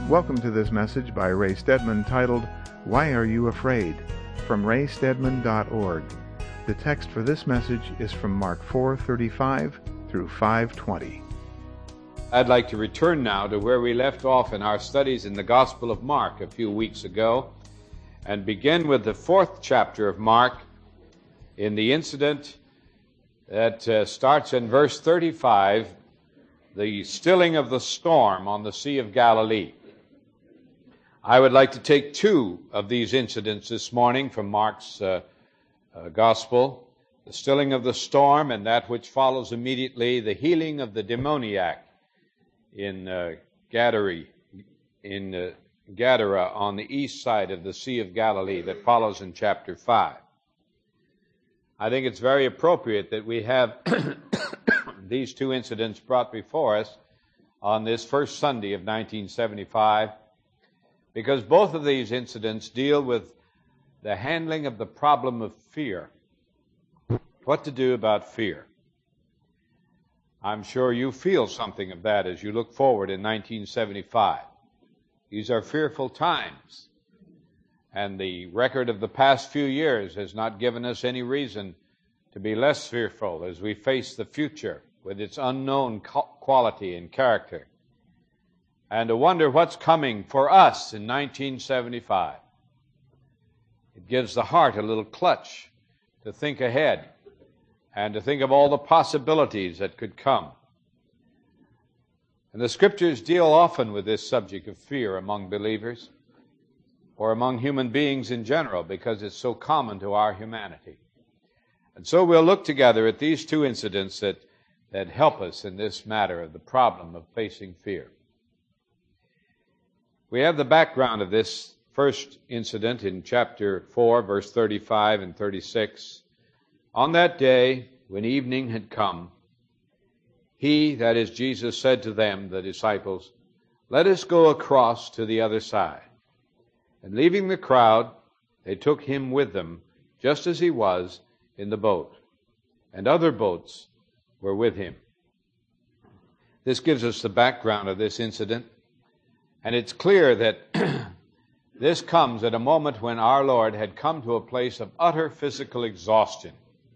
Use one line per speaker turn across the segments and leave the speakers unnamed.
Welcome to this message by Ray Stedman titled, Why Are You Afraid? From raystedman.org. The text for this message is from Mark 4:35 through 5:20.
I'd like to return now to where we left off in our studies in the Gospel of Mark a few weeks ago and begin with the 4th chapter of Mark in the incident that starts in verse 35, the stilling of the storm on the Sea of Galilee. I would like to take two of these incidents this morning from Mark's Gospel, the stilling of the storm and that which follows immediately, the healing of the demoniac in Gadara on the east side of the Sea of Galilee that follows in chapter 5. I think it's very appropriate that we have these two incidents brought before us on this first Sunday of 1975, because both of these incidents deal with the handling of the problem of fear. What to do about fear. I'm sure you feel something of that as you look forward in 1975. These are fearful times, and the record of the past few years has not given us any reason to be less fearful as we face the future with its unknown quality and character, and to wonder what's coming for us in 1975. It gives the heart a little clutch to think ahead and to think of all the possibilities that could come. And the Scriptures deal often with this subject of fear among believers or among human beings in general because it's so common to our humanity. And so we'll look together at these two incidents that help us in this matter of the problem of facing fear. We have the background of this first incident in chapter 4, verse 35 and 36. On that day, when evening had come, he, that is Jesus, said to them, the disciples, "Let us go across to the other side." And leaving the crowd, they took him with them, just as he was, in the boat. And other boats were with him. This gives us the background of this incident. And it's clear that this comes at a moment when our Lord had come to a place of utter physical exhaustion.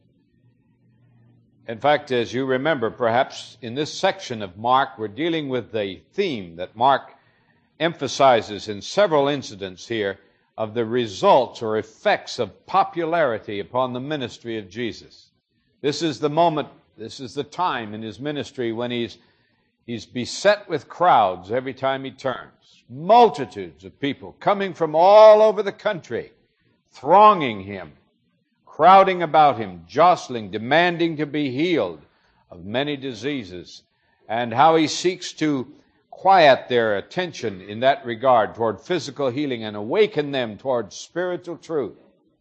In fact, as you remember, perhaps in this section of Mark, we're dealing with the theme that Mark emphasizes in several incidents here of the results or effects of popularity upon the ministry of Jesus. This is the moment, this is the time in his ministry when he's beset with crowds every time he turns. Multitudes of people coming from all over the country, thronging him, crowding about him, jostling, demanding to be healed of many diseases, and how he seeks to quiet their attention in that regard toward physical healing and awaken them toward spiritual truth.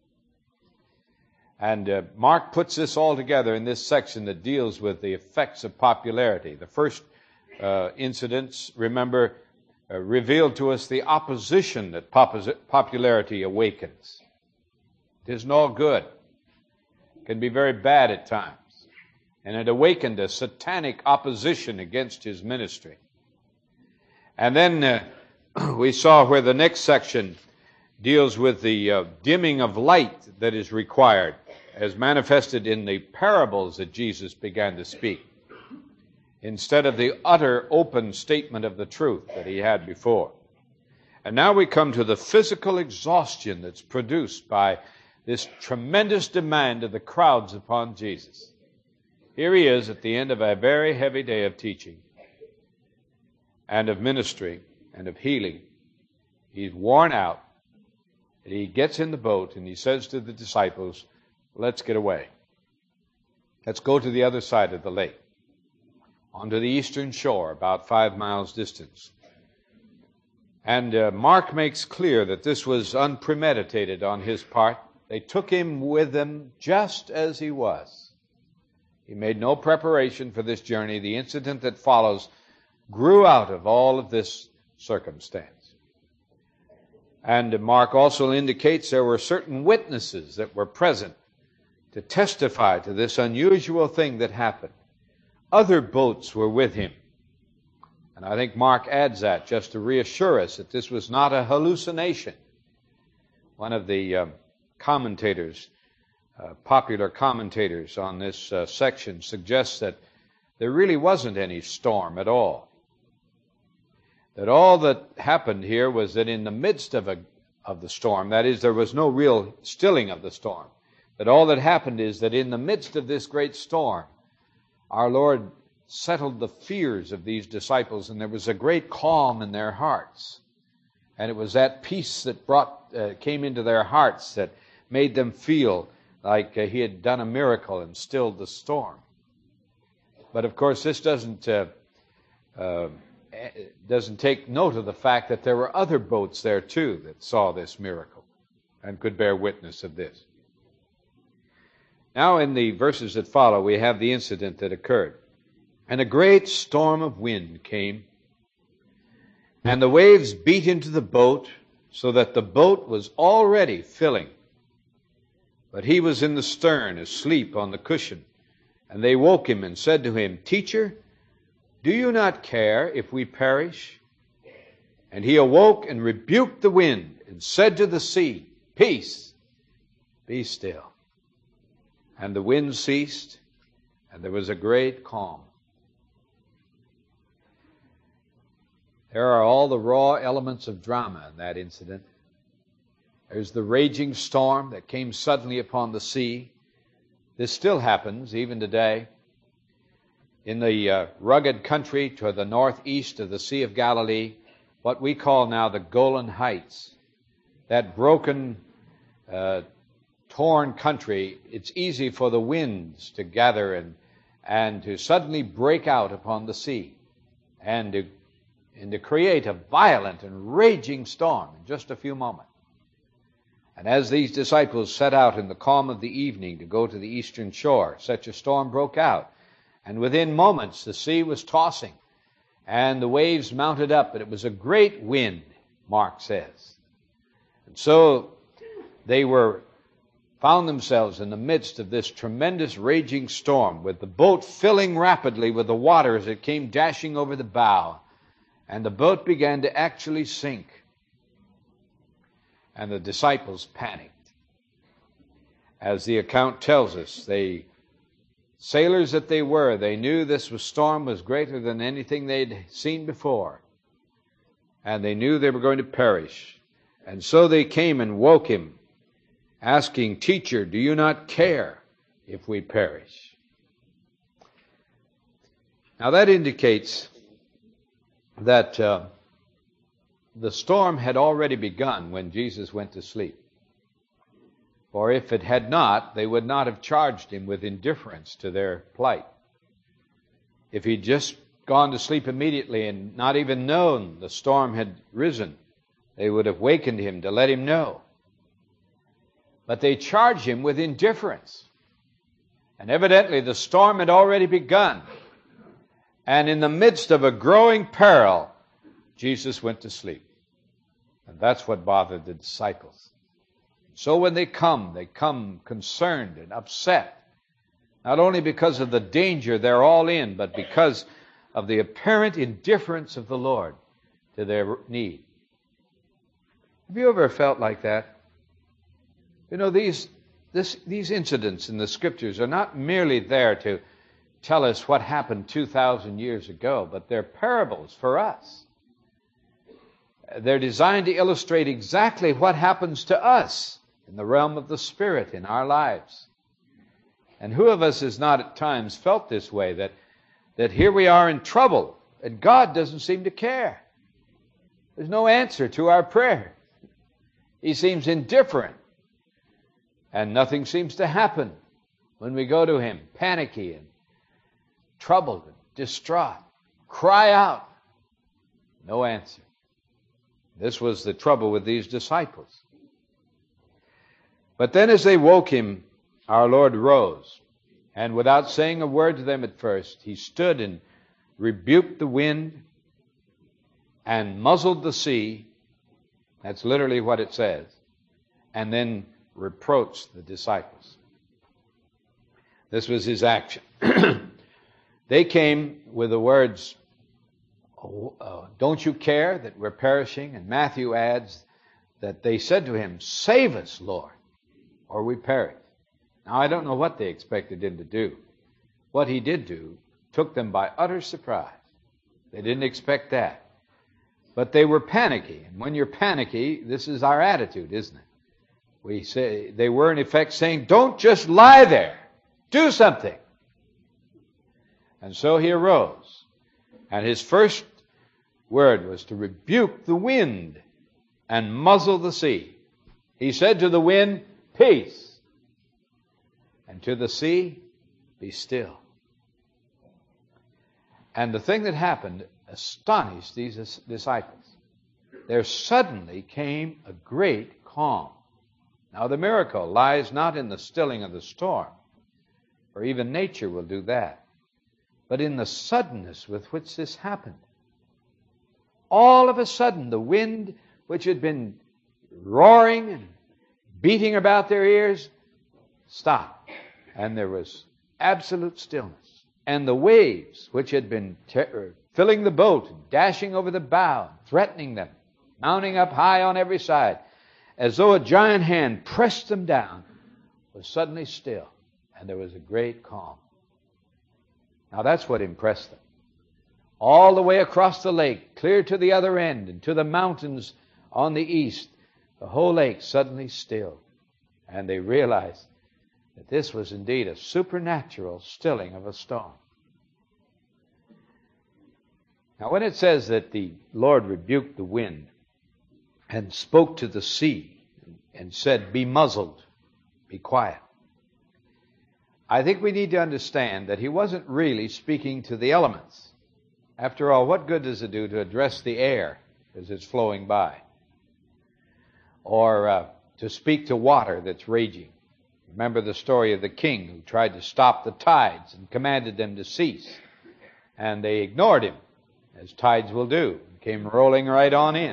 And Mark puts this all together in this section that deals with the effects of popularity. The first incidents, remember, revealed to us the opposition that popularity awakens. It isn't all good. It can be very bad at times. And it awakened a satanic opposition against his ministry. And then we saw where the next section deals with the dimming of light that is required as manifested in the parables that Jesus began to speak, instead of the utter open statement of the truth that he had before. And now we come to the physical exhaustion that's produced by this tremendous demand of the crowds upon Jesus. Here he is at the end of a very heavy day of teaching and of ministry and of healing. He's worn out. And he gets in the boat and he says to the disciples, "Let's get away. Let's go to the other side of the lake, onto the eastern shore, about 5 miles distance." And Mark makes clear that this was unpremeditated on his part. They took him with them just as he was. He made no preparation for this journey. The incident that follows grew out of all of this circumstance. And Mark also indicates there were certain witnesses that were present to testify to this unusual thing that happened. Other boats were with him. And I think Mark adds that just to reassure us that this was not a hallucination. One of the popular commentators on this section suggests that there really wasn't any storm at all. That all that happened here was that in the midst of the storm, that is, there was no real stilling of the storm. But all that happened is that in the midst of this great storm, our Lord settled the fears of these disciples, and there was a great calm in their hearts. And it was that peace that came into their hearts that made them feel like he had done a miracle and stilled the storm. But of course, this doesn't take note of the fact that there were other boats there too that saw this miracle and could bear witness of this. Now in the verses that follow, we have the incident that occurred. And a great storm of wind came, and the waves beat into the boat, so that the boat was already filling. But he was in the stern, asleep on the cushion. And they woke him and said to him, "Teacher, do you not care if we perish?" And he awoke and rebuked the wind and said to the sea, "Peace, be still." And the wind ceased, and there was a great calm. There are all the raw elements of drama in that incident. There's the raging storm that came suddenly upon the sea. This still happens even today. In the rugged country to the northeast of the Sea of Galilee, what we call now the Golan Heights, that broken, torn country, it's easy for the winds to gather and to suddenly break out upon the sea and to create a violent and raging storm in just a few moments. And as these disciples set out in the calm of the evening to go to the eastern shore, such a storm broke out. And within moments the sea was tossing and the waves mounted up, but it was a great wind, Mark says. And so they found themselves in the midst of this tremendous raging storm, with the boat filling rapidly with the water as it came dashing over the bow. And the boat began to actually sink. And the disciples panicked. As the account tells us, sailors that they were, they knew this storm was greater than anything they'd seen before. And they knew they were going to perish. And so they came and woke him, asking, "Teacher, do you not care if we perish?" Now that indicates that the storm had already begun when Jesus went to sleep. For if it had not, they would not have charged him with indifference to their plight. If he'd just gone to sleep immediately and not even known the storm had risen, they would have wakened him to let him know. But they charged him with indifference. And evidently the storm had already begun. And in the midst of a growing peril, Jesus went to sleep. And that's what bothered the disciples. So when they come concerned and upset, not only because of the danger they're all in, but because of the apparent indifference of the Lord to their need. Have you ever felt like that? You know, these incidents in the Scriptures are not merely there to tell us what happened 2,000 years ago, but they're parables for us. They're designed to illustrate exactly what happens to us in the realm of the Spirit in our lives. And who of us has not at times felt this way, that here we are in trouble, and God doesn't seem to care. There's no answer to our prayer. He seems indifferent, and nothing seems to happen when we go to Him, panicky and troubled and distraught. Cry out. No answer. This was the trouble with these disciples. But then as they woke him, our Lord rose, and without saying a word to them at first, he stood and rebuked the wind and muzzled the sea. That's literally what it says. And then reproached the disciples. This was his action. They came with the words, Don't you care that we're perishing? And Matthew adds that they said to him, "Save us, Lord, or we perish." Now, I don't know what they expected him to do. What he did do took them by utter surprise. They didn't expect that. But they were panicky. And when you're panicky, this is our attitude, isn't it? We say, they were in effect saying, "Don't just lie there. Do something." And so he arose. And his first word was to rebuke the wind and muzzle the sea. He said to the wind, "Peace," and to the sea, "Be still." And the thing that happened astonished these disciples. There suddenly came a great calm. Now the miracle lies not in the stilling of the storm, for even nature will do that, but in the suddenness with which this happened. All of a sudden, the wind, which had been roaring and beating about their ears, stopped, and there was absolute stillness. And the waves, which had been filling the boat, dashing over the bow, threatening them, mounting up high on every side, as though a giant hand pressed them down, was suddenly still, and there was a great calm. Now that's what impressed them. All the way across the lake, clear to the other end, and to the mountains on the east, the whole lake suddenly stilled. And they realized that this was indeed a supernatural stilling of a storm. Now when it says that the Lord rebuked the wind and spoke to the sea and said, "Be muzzled, be quiet," I think we need to understand that he wasn't really speaking to the elements. After all, what good does it do to address the air as it's flowing by? Or to speak to water that's raging? Remember the story of the king who tried to stop the tides and commanded them to cease. And they ignored him, as tides will do, and came rolling right on in.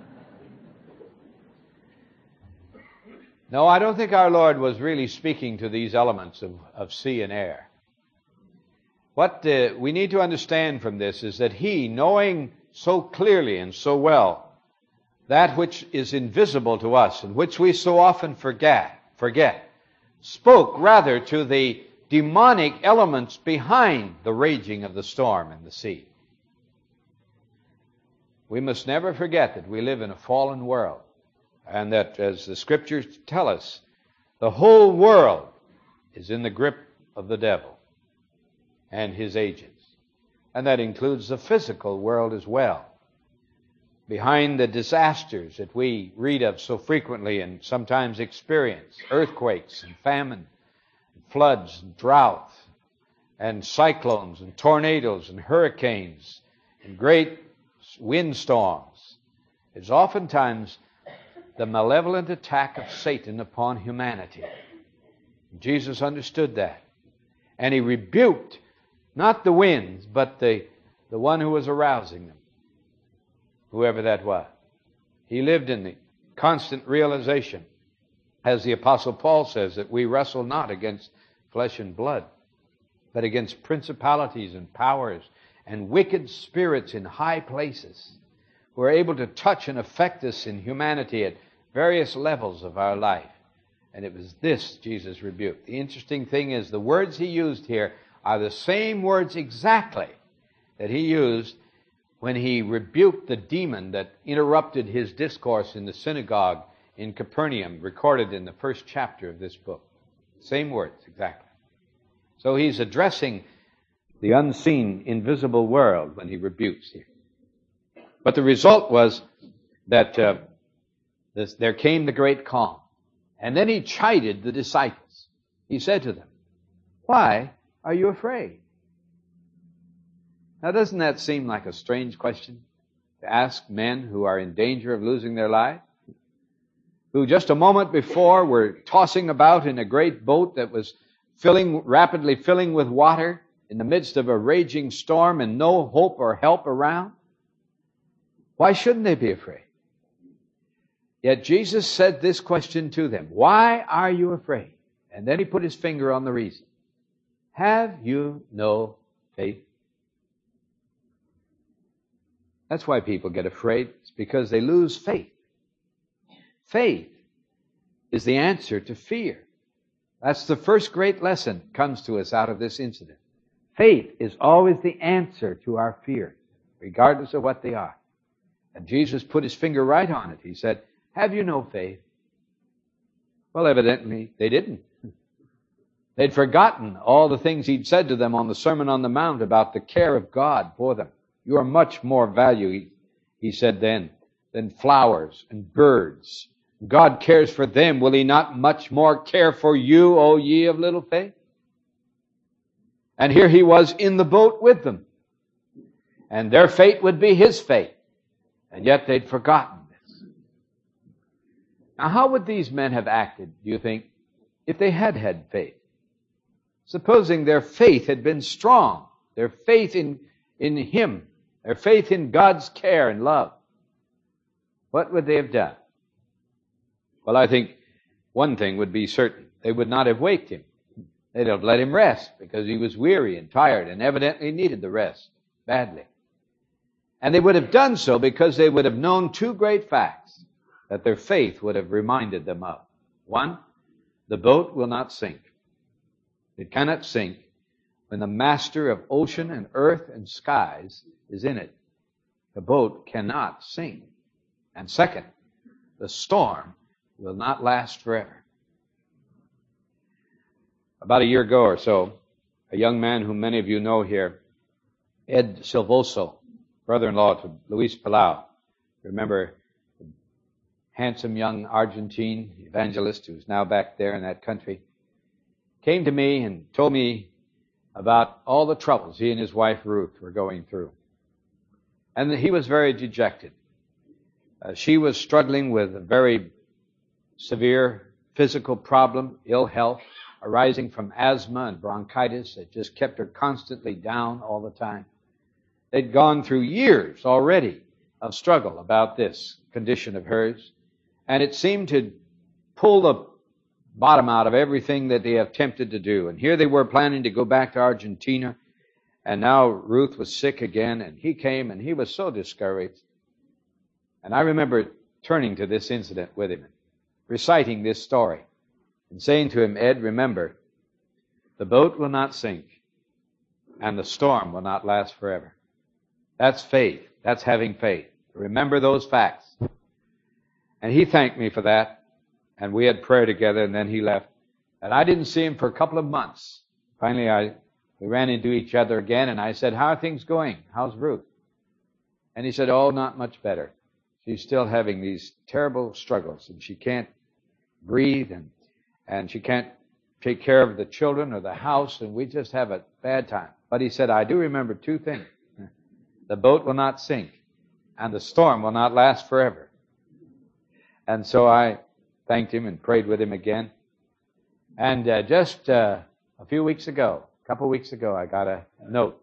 No, I don't think our Lord was really speaking to these elements of sea and air. What we need to understand from this is that he, knowing so clearly and so well that which is invisible to us and which we so often forget, spoke rather to the demonic elements behind the raging of the storm and the sea. We must never forget that we live in a fallen world, and that, as the Scriptures tell us, the whole world is in the grip of the devil and his agents. And that includes the physical world as well. Behind the disasters that we read of so frequently and sometimes experience, earthquakes and famine, and floods and drought, and cyclones and tornadoes and hurricanes and great windstorms, is oftentimes the malevolent attack of Satan upon humanity. Jesus understood that. And he rebuked not the winds, but the one who was arousing them, whoever that was. He lived in the constant realization, as the Apostle Paul says, that we wrestle not against flesh and blood, but against principalities and powers and wicked spirits in high places, who are able to touch and affect us in humanity at various levels of our life. And it was this Jesus rebuked. The interesting thing is the words he used here are the same words exactly that he used when he rebuked the demon that interrupted his discourse in the synagogue in Capernaum, recorded in the first chapter of this book. Same words, exactly. So he's addressing the unseen, invisible world when he rebukes here. But the result was that there came the great calm. And then he chided the disciples. He said to them, "Why are you afraid?" Now, doesn't that seem like a strange question to ask men who are in danger of losing their lives? Who just a moment before were tossing about in a great boat that was rapidly filling with water in the midst of a raging storm and no hope or help around? Why shouldn't they be afraid? Yet Jesus said this question to them, "Why are you afraid?" And then he put his finger on the reason. Have you no faith? That's why people get afraid. It's because they lose faith. Faith is the answer to fear. That's the first great lesson that comes to us out of this incident. Faith is always the answer to our fears, regardless of what they are. And Jesus put his finger right on it. He said, have you no faith? Well, evidently they didn't. They'd forgotten all the things he'd said to them on the Sermon on the Mount about the care of God for them. You are much more value, he said then, than flowers and birds. God cares for them. Will he not much more care for you, O ye of little faith? And here he was in the boat with them. And their fate would be his fate. And yet they'd forgotten this. Now, how would these men have acted, do you think, if they had had faith? Supposing their faith had been strong, their faith in him, their faith in God's care and love, what would they have done? Well, I think one thing would be certain. They would not have waked him. They'd have let him rest because he was weary and tired and evidently needed the rest badly. And they would have done so because they would have known two great facts that their faith would have reminded them of. One, the boat will not sink. It cannot sink when the master of ocean and earth and skies is in it. The boat cannot sink. And second, the storm will not last forever. About a year ago or so, a young man whom many of you know here, Ed Silvoso, brother-in-law to Luis Palau, remember the handsome young Argentine evangelist who's now back there in that country, came to me and told me about all the troubles he and his wife Ruth were going through. And he was very dejected. She was struggling with a very severe physical problem, ill health, arising from asthma and bronchitis that just kept her constantly down all the time. They'd gone through years already of struggle about this condition of hers, and it seemed to pull the bottom out of everything that they attempted to do. And here they were planning to go back to Argentina, and now Ruth was sick again, and he came, and he was so discouraged. And I remember turning to this incident with him, reciting this story, and saying to him, Ed, remember, the boat will not sink, and the storm will not last forever. That's faith. That's having faith. Remember those facts. And he thanked me for that, and we had prayer together, and then he left. And I didn't see him for a couple of months. Finally, we ran into each other again, and I said, how are things going? How's Ruth? And he said, oh, not much better. She's still having these terrible struggles, and she can't breathe, and she can't take care of the children or the house, and we just have a bad time. But he said, I do remember two things. The boat will not sink, and the storm will not last forever. And so I thanked him and prayed with him again. And just a couple weeks ago, I got a note.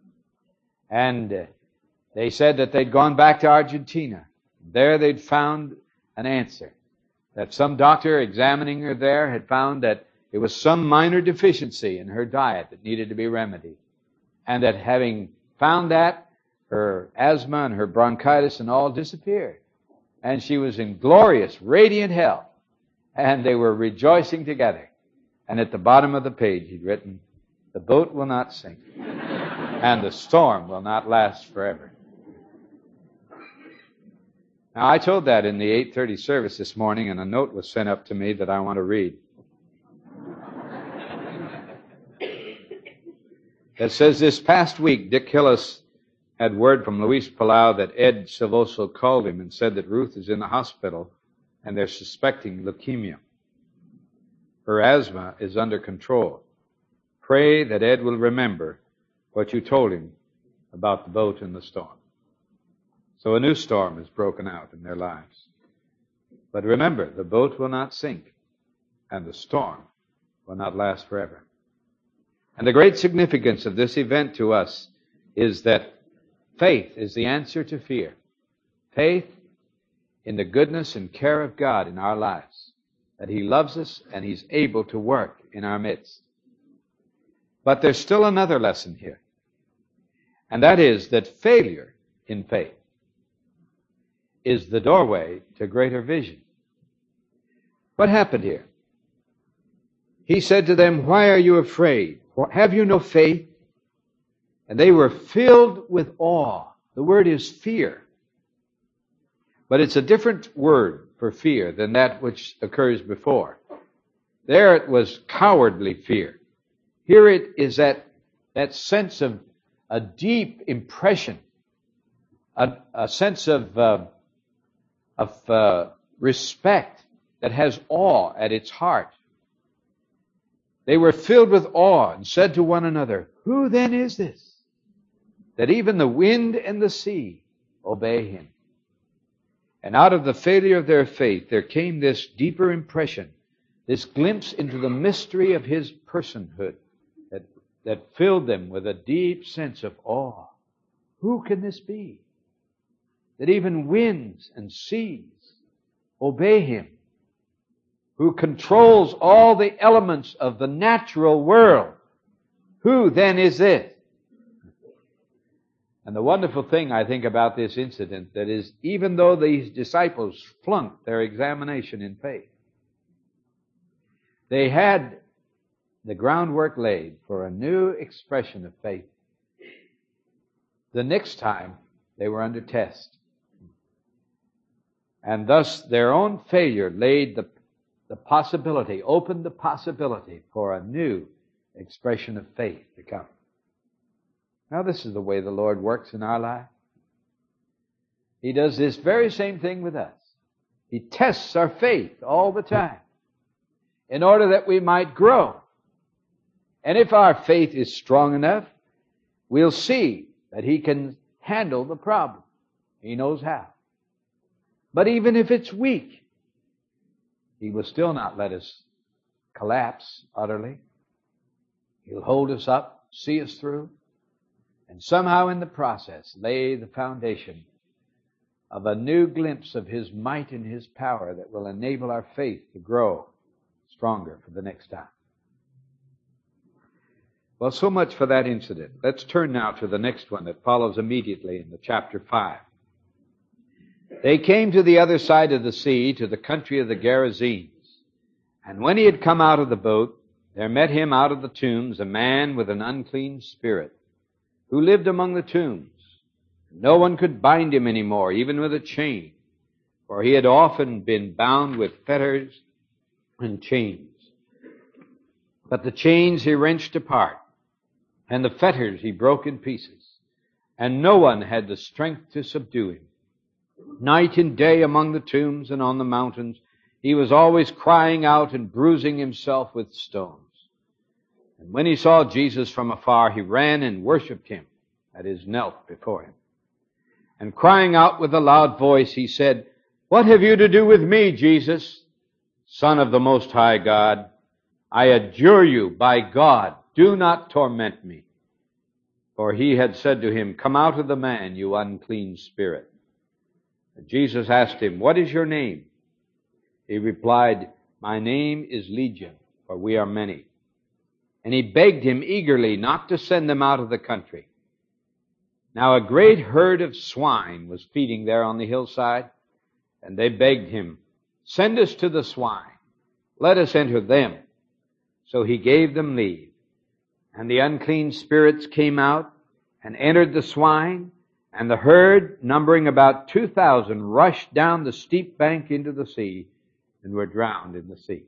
And they said that they'd gone back to Argentina. There they'd found an answer. That some doctor examining her there had found that it was some minor deficiency in her diet that needed to be remedied. And that having found that, her asthma and her bronchitis and all disappeared. And she was in glorious, radiant health. And they were rejoicing together. And at the bottom of the page he'd written, the boat will not sink, and the storm will not last forever. Now, I told that in the 8:30 service this morning, and a note was sent up to me that I want to read. It says, this past week, Dick Hillis had word from Luis Palau that Ed Silvoso called him and said that Ruth is in the hospital and they're suspecting leukemia. Her asthma is under control. Pray that Ed will remember what you told him about the boat and the storm. So a new storm has broken out in their lives. But remember, the boat will not sink, and the storm will not last forever. And the great significance of this event to us is that faith is the answer to fear. Faith in the goodness and care of God in our lives, that He loves us and He's able to work in our midst. But there's still another lesson here, and that is that failure in faith is the doorway to greater vision. What happened here? He said to them, "Why are you afraid? Have you no faith?" And they were filled with awe. The word is fear. But it's a different word for fear than that which occurs before. There it was cowardly fear. Here it is that sense of a deep impression, a sense of respect that has awe at its heart. They were filled with awe and said to one another, "Who then is this, that even the wind and the sea obey him?" And out of the failure of their faith, there came this deeper impression, this glimpse into the mystery of his personhood that filled them with a deep sense of awe. Who can this be, that even winds and seas obey him, who controls all the elements of the natural world? Who then is this? And the wonderful thing, I think, about this incident, that is, even though these disciples flunked their examination in faith, they had the groundwork laid for a new expression of faith. The next time they were under test. And thus their own failure laid the possibility, opened the possibility for a new expression of faith to come. Now, this is the way the Lord works in our life. He does this very same thing with us. He tests our faith all the time in order that we might grow. And if our faith is strong enough, we'll see that He can handle the problem. He knows how. But even if it's weak, He will still not let us collapse utterly. He'll hold us up, see us through, and somehow in the process lay the foundation of a new glimpse of His might and His power that will enable our faith to grow stronger for the next time. Well, so much for that incident. Let's turn now to the next one that follows immediately in the chapter 5. They came to the other side of the sea, to the country of the Gerasenes. And when he had come out of the boat, there met him out of the tombs a man with an unclean spirit, who lived among the tombs. No one could bind him any more, even with a chain, for he had often been bound with fetters and chains. But the chains he wrenched apart, and the fetters he broke in pieces, and no one had the strength to subdue him. Night and day among the tombs and on the mountains, he was always crying out and bruising himself with stones. And when he saw Jesus from afar, he ran and worshipped him, that is, knelt before him. And crying out with a loud voice, he said, "What have you to do with me, Jesus, Son of the Most High God? I adjure you, by God, do not torment me." For he had said to him, "Come out of the man, you unclean spirit." And Jesus asked him, "What is your name?" He replied, "My name is Legion, for we are many." And he begged him eagerly not to send them out of the country. Now a great herd of swine was feeding there on the hillside, and they begged him, "Send us to the swine, let us enter them." So he gave them leave. And the unclean spirits came out and entered the swine, and the herd, numbering about 2,000, rushed down the steep bank into the sea and were drowned in the sea.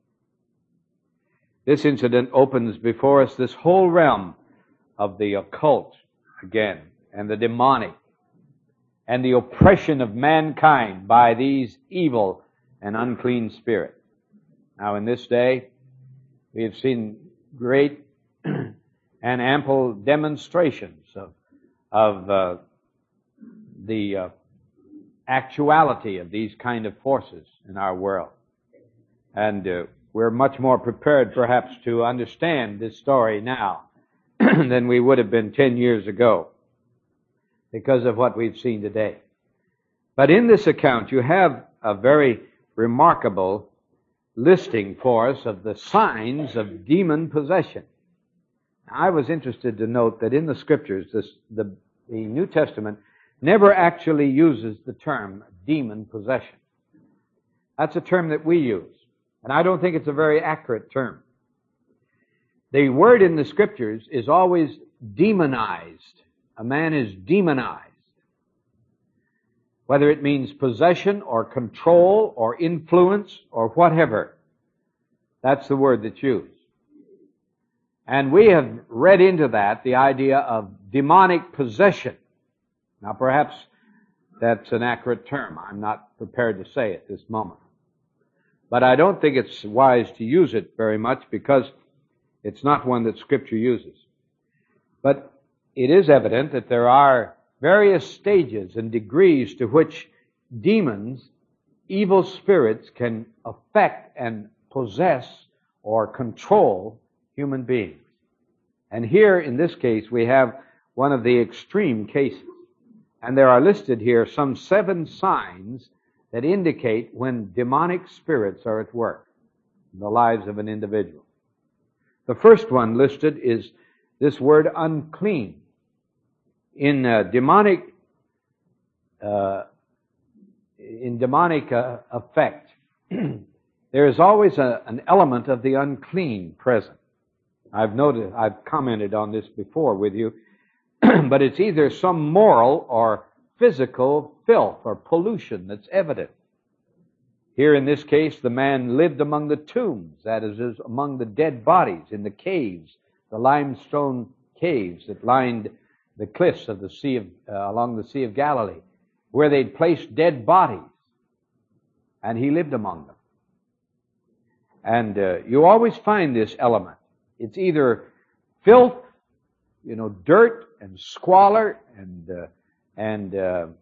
This incident opens before us this whole realm of the occult again, and the demonic, and the oppression of mankind by these evil and unclean spirits. Now in this day, we have seen great and ample demonstrations of the actuality of these kind of forces in our world. And we're much more prepared, perhaps, to understand this story now than we would have been 10 years ago because of what we've seen today. But in this account, you have a very remarkable listing for us of the signs of demon possession. I was interested to note that in the Scriptures, the New Testament never actually uses the term demon possession. That's a term that we use, and I don't think it's a very accurate term. The word in the Scriptures is always demonized. A man is demonized. Whether it means possession or control or influence or whatever, that's the word that's used. And we have read into that the idea of demonic possession. Now perhaps that's an accurate term. I'm not prepared to say at this moment. But I don't think it's wise to use it very much because it's not one that Scripture uses. But it is evident that there are various stages and degrees to which demons, evil spirits, can affect and possess or control human beings. And here, in this case, we have one of the extreme cases. And there are listed here some 7 signs that indicate when demonic spirits are at work in the lives of an individual. The first one listed is this word unclean. In demonic effect, there is always an element of the unclean present. I've commented on this before with you, but it's either some moral or physical filth or pollution that's evident. Here in this case, the man lived among the tombs, that is, among the dead bodies in the caves, the limestone caves that lined the cliffs of the sea of, along the Sea of Galilee, where they'd placed dead bodies, and he lived among them. And you always find this element. It's either filth, dirt and squalor and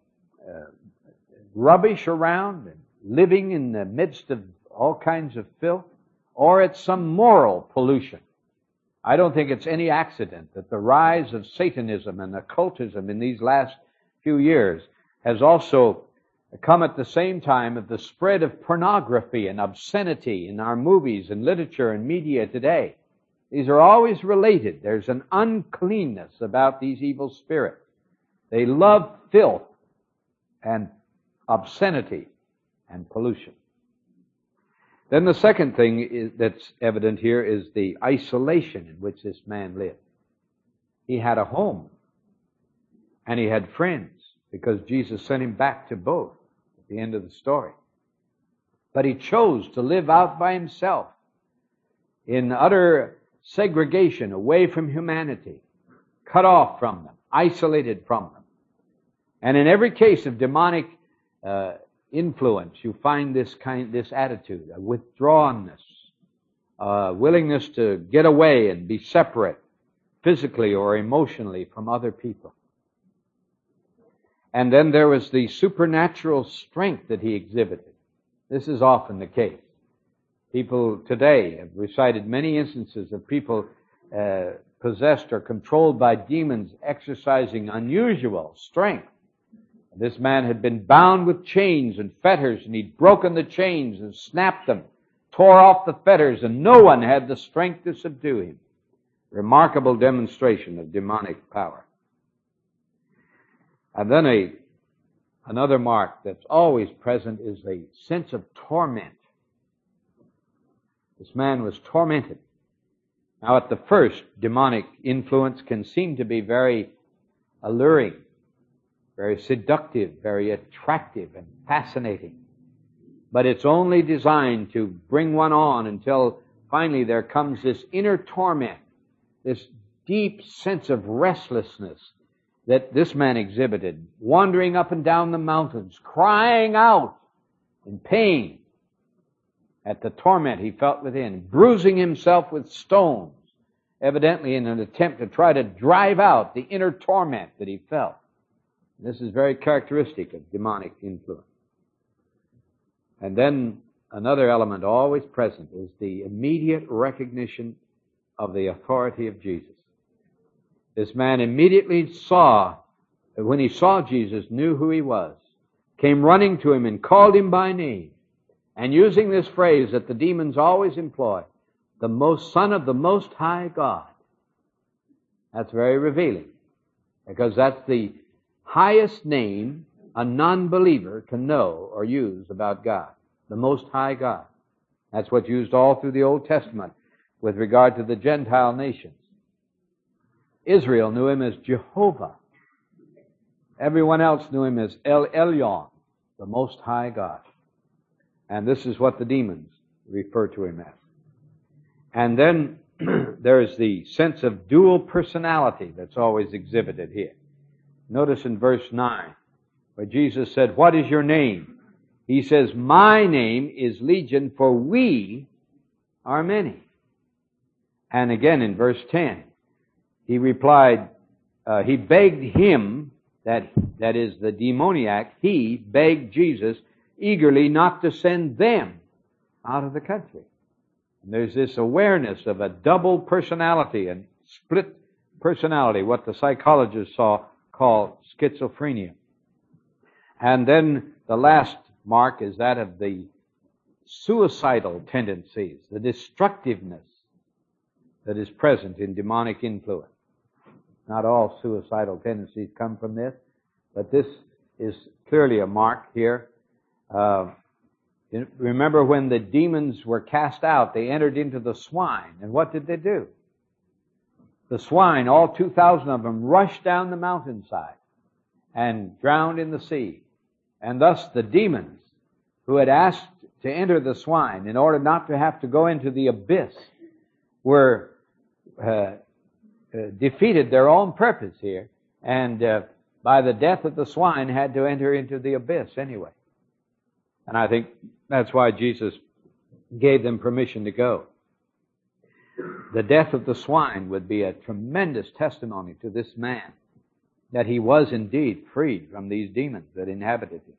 rubbish around and living in the midst of all kinds of filth, or it's some moral pollution. I don't think it's any accident that the rise of Satanism and occultism in these last few years has also come at the same time of the spread of pornography and obscenity in our movies and literature and media today. These are always related. There's an uncleanness about these evil spirits. They love filth and obscenity and pollution. Then the second thing that's evident here is the isolation in which this man lived. He had a home, and he had friends, because Jesus sent him back to both at the end of the story. But he chose to live out by himself in utter segregation, away from humanity, cut off from them, isolated from them. And in every case of demonic influence, you find this attitude, a withdrawnness, willingness to get away and be separate, physically or emotionally, from other people. And then there was the supernatural strength that he exhibited. This is often the case. People today have recited many instances of people possessed or controlled by demons exercising unusual strength. This man had been bound with chains and fetters, and he'd broken the chains and snapped them, tore off the fetters, and no one had the strength to subdue him. Remarkable demonstration of demonic power. And then another mark that's always present is a sense of torment. This man was tormented. Now at the first, demonic influence can seem to be very alluring, very seductive, very attractive and fascinating. But it's only designed to bring one on until finally there comes this inner torment, this deep sense of restlessness that this man exhibited, wandering up and down the mountains, crying out in pain at the torment he felt within, bruising himself with stones, evidently in an attempt to try to drive out the inner torment that he felt. This is very characteristic of demonic influence. And then another element always present is the immediate recognition of the authority of Jesus. This man immediately saw, when he saw Jesus, knew who he was, came running to him and called him by name, and using this phrase that the demons always employ, the Son of the Most High God. That's very revealing, because that's the highest name a non-believer can know or use about God, the Most High God. That's what's used all through the Old Testament with regard to the Gentile nations. Israel knew him as Jehovah. Everyone else knew him as El Elyon, the Most High God. And this is what the demons refer to him as. And then there is the sense of dual personality that's always exhibited here. Notice in verse 9, where Jesus said, "What is your name?" He says, "My name is Legion, for we are many." And again in verse 10, he replied, he begged him, that is the demoniac, he begged Jesus eagerly not to send them out of the country. And there's this awareness of a double personality and split personality, what the psychologists call schizophrenia. And then the last mark is that of the suicidal tendencies, the destructiveness that is present in demonic influence. Not all suicidal tendencies come from this, but this is clearly a mark here. Remember when the demons were cast out, they entered into the swine. And what did they do? The swine, all 2,000 of them, rushed down the mountainside and drowned in the sea. And thus the demons who had asked to enter the swine in order not to have to go into the abyss were defeated their own purpose here, and by the death of the swine had to enter into the abyss anyway. And I think that's why Jesus gave them permission to go. The death of the swine would be a tremendous testimony to this man that he was indeed freed from these demons that inhabited him.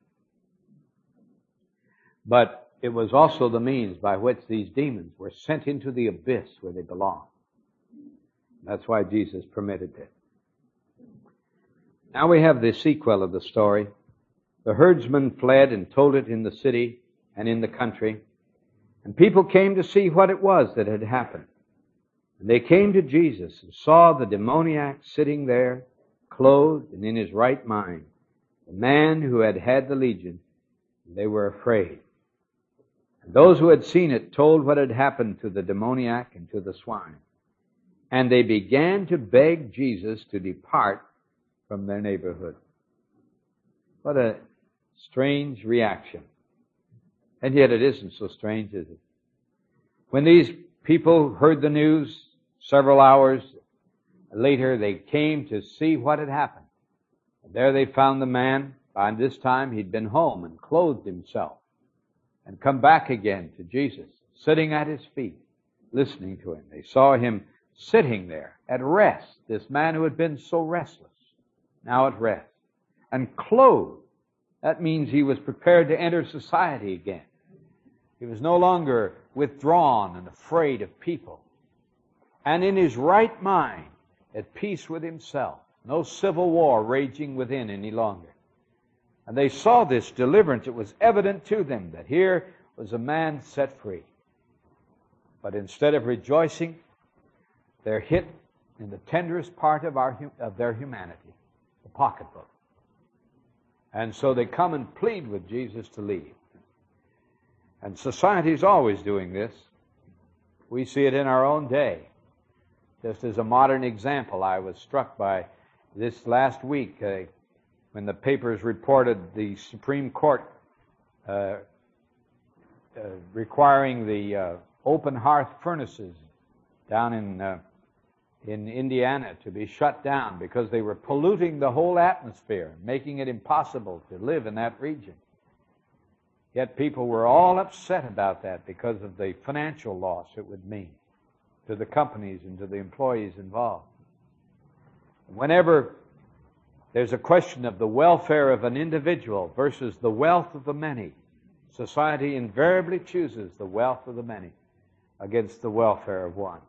But it was also the means by which these demons were sent into the abyss where they belonged. That's why Jesus permitted it. Now we have the sequel of the story. The herdsmen fled and told it in the city and in the country, and people came to see what it was that had happened. And they came to Jesus and saw the demoniac sitting there, clothed and in his right mind, the man who had had the legion. And they were afraid. And those who had seen it told what had happened to the demoniac and to the swine. And they began to beg Jesus to depart from their neighborhood. What a strange reaction. And yet it isn't so strange, is it? When these people heard the news, several hours later they came to see what had happened. And there they found the man. By this time he'd been home and clothed himself and come back again to Jesus, sitting at his feet, listening to him. They saw him sitting there at rest, this man who had been so restless, now at rest, and clothed. That means he was prepared to enter society again. He was no longer withdrawn and afraid of people. And in his right mind, at peace with himself. No civil war raging within any longer. And they saw this deliverance. It was evident to them that here was a man set free. But instead of rejoicing, they're hit in the tenderest part of their humanity, the pocketbook. And so they come and plead with Jesus to leave. And society is always doing this. We see it in our own day. Just as a modern example, I was struck by this last week when the papers reported the Supreme Court requiring the open hearth furnaces down in Indiana to be shut down because they were polluting the whole atmosphere, making it impossible to live in that region. Yet people were all upset about that because of the financial loss it would mean to the companies and to the employees involved. Whenever there's a question of the welfare of an individual versus the wealth of the many, society invariably chooses the wealth of the many against the welfare of one.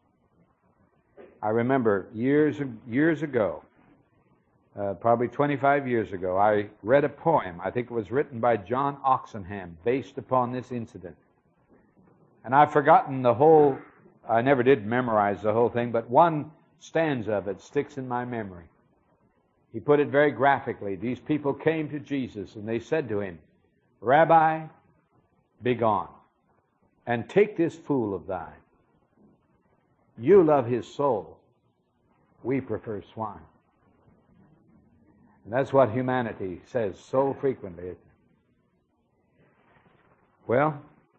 I remember years ago, probably 25 years ago, I read a poem. I think it was written by John Oxenham, based upon this incident. And I've forgotten the whole, I never did memorize the whole thing, but one stanza of it sticks in my memory. He put it very graphically. These people came to Jesus and they said to him, Rabbi, be gone, and take this fool of thine. You love his soul. We prefer swine. And that's what humanity says so frequently, isn't it? Well,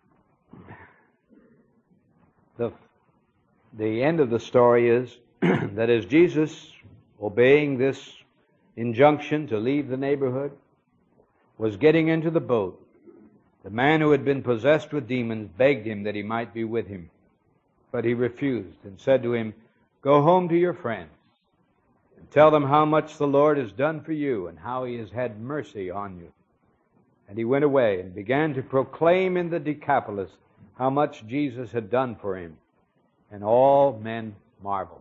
the end of the story is that as Jesus, obeying this injunction to leave the neighborhood, was getting into the boat, the man who had been possessed with demons begged him that he might be with him. But he refused and said to him, Go home to your friends and tell them how much the Lord has done for you and how he has had mercy on you. And he went away and began to proclaim in the Decapolis how much Jesus had done for him. And all men marveled.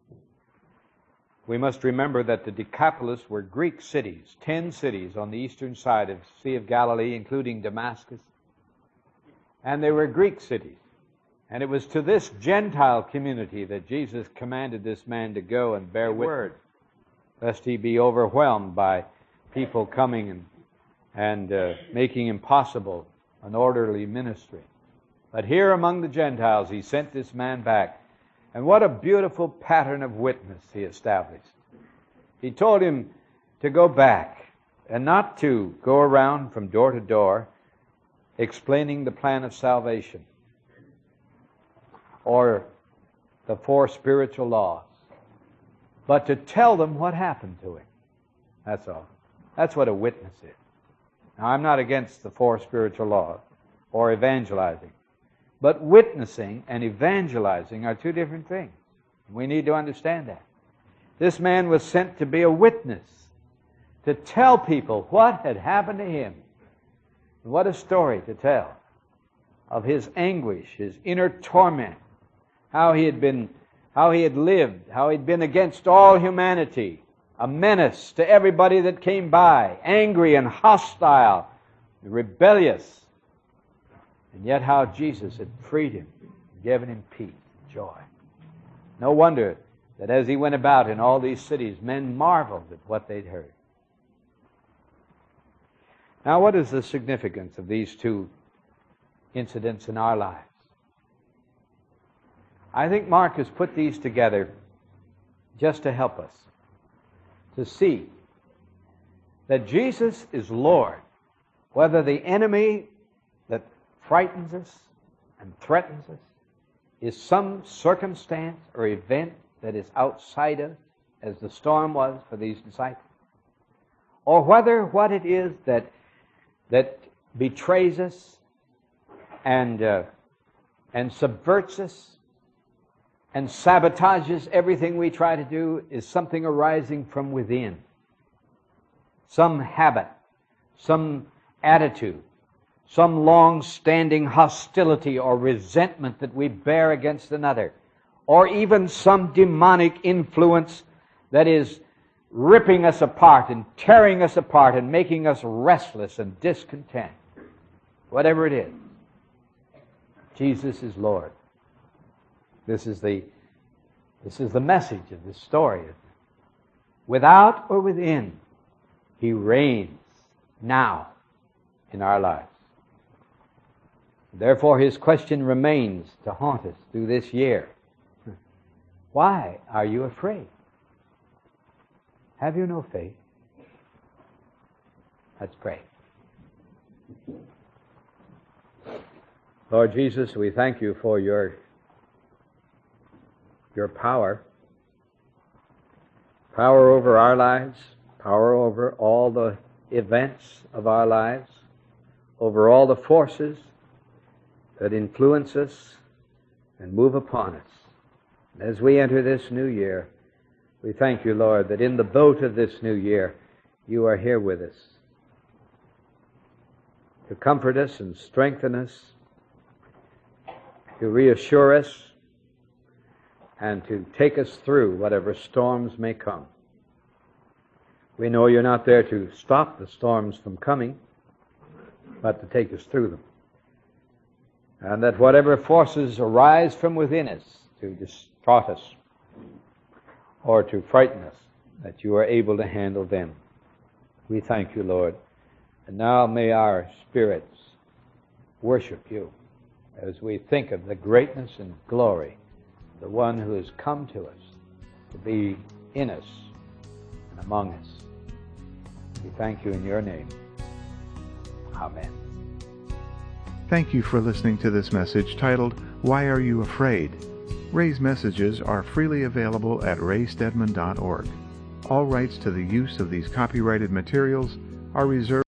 We must remember that the Decapolis were Greek cities, 10 cities on the eastern side of the Sea of Galilee, including Damascus. And they were Greek cities. And it was to this Gentile community that Jesus commanded this man to go and bear witness, lest he be overwhelmed by people coming and making impossible an orderly ministry. But here among the Gentiles, he sent this man back. And what a beautiful pattern of witness he established. He told him to go back and not to go around from door to door explaining the plan of salvation or the 4 spiritual laws, but to tell them what happened to him. That's all. That's what a witness is. Now, I'm not against the 4 spiritual laws or evangelizing. But witnessing and evangelizing are 2 different things. We need to understand that. This man was sent to be a witness, to tell people what had happened to him. And what a story to tell of his anguish, his inner torment, how he had lived, how he'd been against all humanity, a menace to everybody that came by, angry and hostile, rebellious. And yet how Jesus had freed him, given him peace and joy. No wonder that as he went about in all these cities, men marveled at what they'd heard. Now, what is the significance of these 2 incidents in our lives? I think Mark has put these together just to help us to see that Jesus is Lord, whether the enemy that frightens us and threatens us is some circumstance or event that is outside us, as the storm was for these disciples, or whether what it is that betrays us and subverts us and sabotages everything we try to do is something arising from within, some habit, some attitude, some long-standing hostility or resentment that we bear against another, or even some demonic influence that is ripping us apart and tearing us apart and making us restless and discontent. Whatever it is, Jesus is Lord. This is the message of this story. Without or within, He reigns now in our lives. Therefore, His question remains to haunt us through this year. Why are you afraid? Have you no faith? Let's pray. Lord Jesus, we thank you for your power over our lives, power over all the events of our lives, over all the forces that influence us and move upon us. As we enter this new year, we thank you, Lord, that in the boat of this new year, you are here with us to comfort us and strengthen us, to reassure us, and to take us through whatever storms may come. We know you're not there to stop the storms from coming, but to take us through them. And that whatever forces arise from within us to distraught us or to frighten us, that you are able to handle them. We thank you, Lord. And now may our spirits worship you as we think of the greatness and glory of the one who has come to us to be in us and among us. We thank you in your name. Amen.
Thank you for listening to this message titled, Why Are You Afraid? Ray's messages are freely available at raystedman.org. All rights to the use of these copyrighted materials are reserved